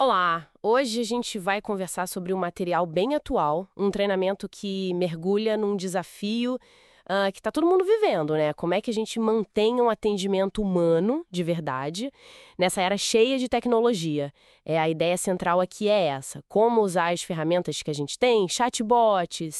Olá! Hoje a gente vai conversar sobre um material bem atual, um treinamento que mergulha num desafio que está todo mundo vivendo, né? Como é que a gente mantém um atendimento humano, de verdade, nessa era cheia de tecnologia? A ideia central aqui é essa: como usar as ferramentas que a gente tem, chatbot,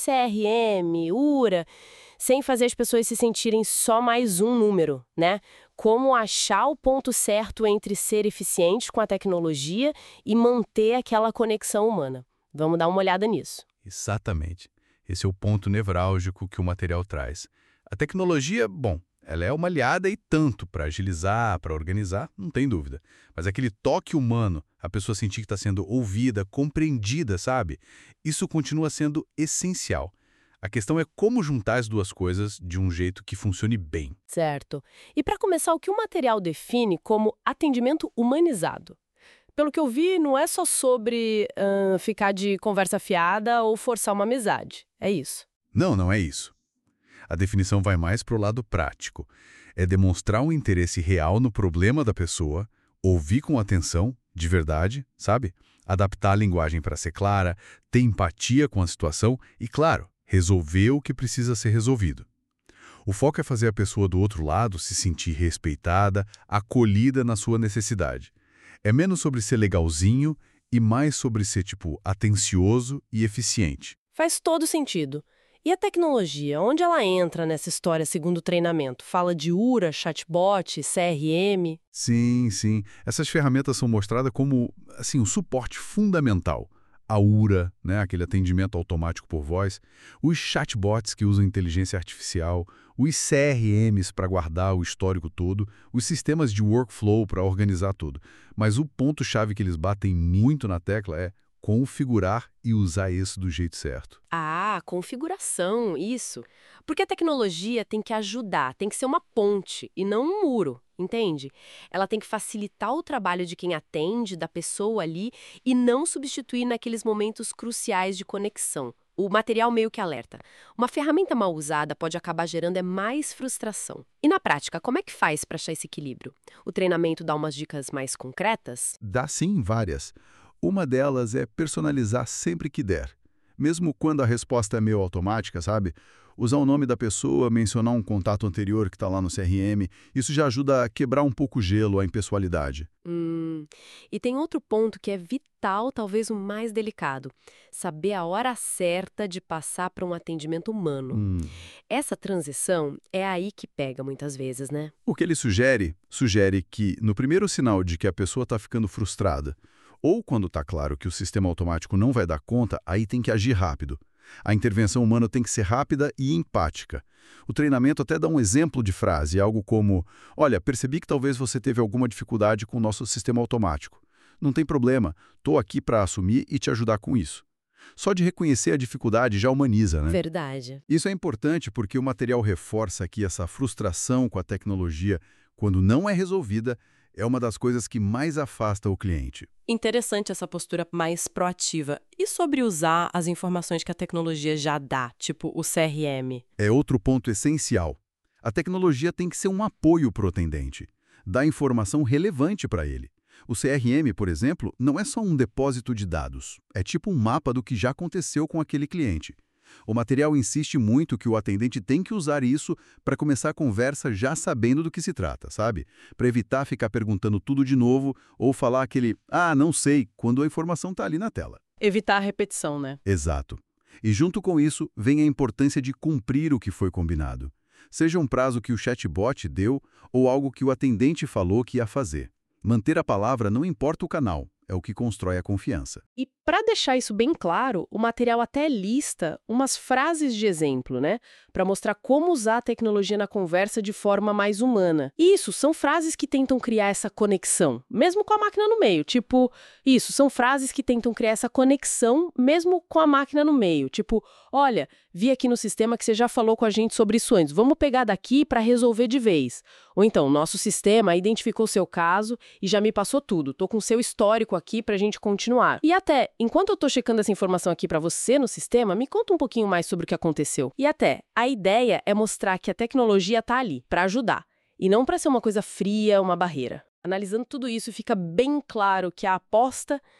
CRM, URA, sem fazer as pessoas se sentirem só mais um número, né? Como achar o ponto certo entre ser eficiente com a tecnologia e manter aquela conexão humana. Vamos dar uma olhada nisso. Exatamente. Esse é o ponto nevrálgico que o material traz. A tecnologia, bom, ela é uma aliada e tanto para agilizar, para organizar, não tem dúvida. Mas aquele toque humano, a pessoa sentir que está sendo ouvida, compreendida, sabe? Isso continua sendo essencial. A questão é como juntar as duas coisas de um jeito que funcione bem. Certo. E para começar, o que o material define como atendimento humanizado? Pelo que eu vi, não é só sobre ficar de conversa fiada ou forçar uma amizade. É isso. Não, não é isso. A definição vai mais para o lado prático. É demonstrar um interesse real no problema da pessoa, ouvir com atenção, de verdade, sabe? Adaptar a linguagem para ser clara, ter empatia com a situação e, claro, resolver o que precisa ser resolvido. O foco é fazer a pessoa do outro lado se sentir respeitada, acolhida na sua necessidade. É menos sobre ser legalzinho e mais sobre ser, atencioso e eficiente. Faz todo sentido. E a tecnologia, onde ela entra nessa história segundo o treinamento? Fala de URA, chatbot, CRM? Sim, sim. Essas ferramentas são mostradas como, assim, um suporte fundamental. A URA, né, aquele atendimento automático por voz, os chatbots que usam inteligência artificial, os CRMs para guardar o histórico todo, os sistemas de workflow para organizar tudo. Mas o ponto-chave que eles batem muito na tecla é configurar e usar isso do jeito certo. Ah, configuração, isso. Porque a tecnologia tem que ajudar, tem que ser uma ponte e não um muro, entende? Ela tem que facilitar o trabalho de quem atende, da pessoa ali, e não substituir naqueles momentos cruciais de conexão. O material meio que alerta. Uma ferramenta mal usada pode acabar gerando mais frustração. E na prática, como é que faz para achar esse equilíbrio? O treinamento dá umas dicas mais concretas? Dá sim várias. Uma delas é personalizar sempre que der. Mesmo quando a resposta é meio automática, sabe? Usar o nome da pessoa, mencionar um contato anterior que está lá no CRM, isso já ajuda a quebrar um pouco o gelo, a impessoalidade. E tem outro ponto que é vital, talvez o mais delicado: saber a hora certa de passar para um atendimento humano. Hum. Essa transição é aí que pega muitas vezes, né? O que ele sugere que, no primeiro sinal de que a pessoa está ficando frustrada, ou quando está claro que o sistema automático não vai dar conta, aí tem que agir rápido. A intervenção humana tem que ser rápida e empática. O treinamento até dá um exemplo de frase, algo como: olha, percebi que talvez você teve alguma dificuldade com o nosso sistema automático. Não tem problema, estou aqui para assumir e te ajudar com isso. Só de reconhecer a dificuldade já humaniza, né? Verdade. Isso é importante porque o material reforça que essa frustração com a tecnologia, quando não é resolvida, é uma das coisas que mais afasta o cliente. Interessante essa postura mais proativa. E sobre usar as informações que a tecnologia já dá, tipo o CRM? É outro ponto essencial. A tecnologia tem que ser um apoio para o atendente, dar informação relevante para ele. O CRM, por exemplo, não é só um depósito de dados, é tipo um mapa do que já aconteceu com aquele cliente. O material insiste muito que o atendente tem que usar isso para começar a conversa já sabendo do que se trata, sabe? Para evitar ficar perguntando tudo de novo ou falar aquele "ah, não sei", quando a informação está ali na tela. Evitar a repetição, né? Exato. E junto com isso, vem a importância de cumprir o que foi combinado. Seja um prazo que o chatbot deu ou algo que o atendente falou que ia fazer. Manter a palavra não importa o canal, é o que constrói a confiança. E para deixar isso bem claro, o material até lista umas frases de exemplo, né? Para mostrar como usar a tecnologia na conversa de forma mais humana. E isso são frases que tentam criar essa conexão, mesmo com a máquina no meio. Tipo, isso, são frases que tentam criar essa conexão mesmo com a máquina no meio. Tipo, olha, vi aqui no sistema que você já falou com a gente sobre isso antes. Vamos pegar daqui para resolver de vez. Ou então, nosso sistema identificou seu caso e já me passou tudo. Tô com seu histórico aqui pra gente continuar. E até, enquanto eu tô checando essa informação aqui pra você no sistema, me conta um pouquinho mais sobre o que aconteceu. E até, a ideia é mostrar que a tecnologia tá ali pra ajudar e não pra ser uma coisa fria, uma barreira. Analisando tudo isso, fica bem claro que a aposta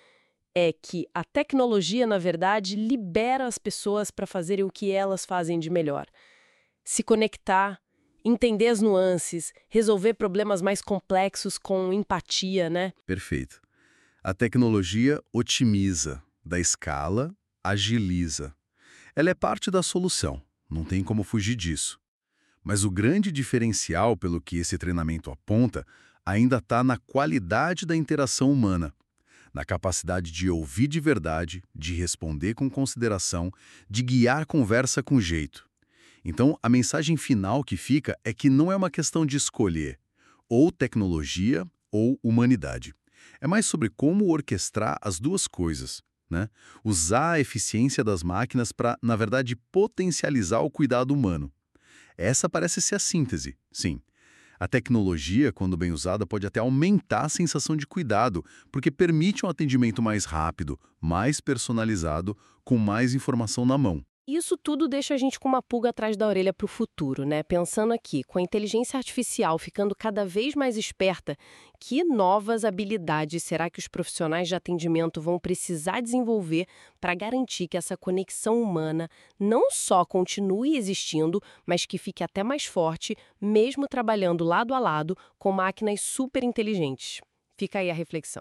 é que a tecnologia, na verdade, libera as pessoas para fazerem o que elas fazem de melhor. Se conectar, entender as nuances, resolver problemas mais complexos com empatia, né? Perfeito. A tecnologia otimiza, dá escala, agiliza. Ela é parte da solução, não tem como fugir disso. Mas o grande diferencial pelo que esse treinamento aponta ainda está na qualidade da interação humana, na capacidade de ouvir de verdade, de responder com consideração, de guiar conversa com jeito. Então, a mensagem final que fica é que não é uma questão de escolher ou tecnologia ou humanidade. É mais sobre como orquestrar as duas coisas, né? Usar a eficiência das máquinas para, na verdade, potencializar o cuidado humano. Essa parece ser a síntese, sim. A tecnologia, quando bem usada, pode até aumentar a sensação de cuidado, porque permite um atendimento mais rápido, mais personalizado, com mais informação na mão. Isso tudo deixa a gente com uma pulga atrás da orelha para o futuro, né? Pensando aqui, com a inteligência artificial ficando cada vez mais esperta, que novas habilidades será que os profissionais de atendimento vão precisar desenvolver para garantir que essa conexão humana não só continue existindo, mas que fique até mais forte, mesmo trabalhando lado a lado com máquinas super inteligentes? Fica aí a reflexão.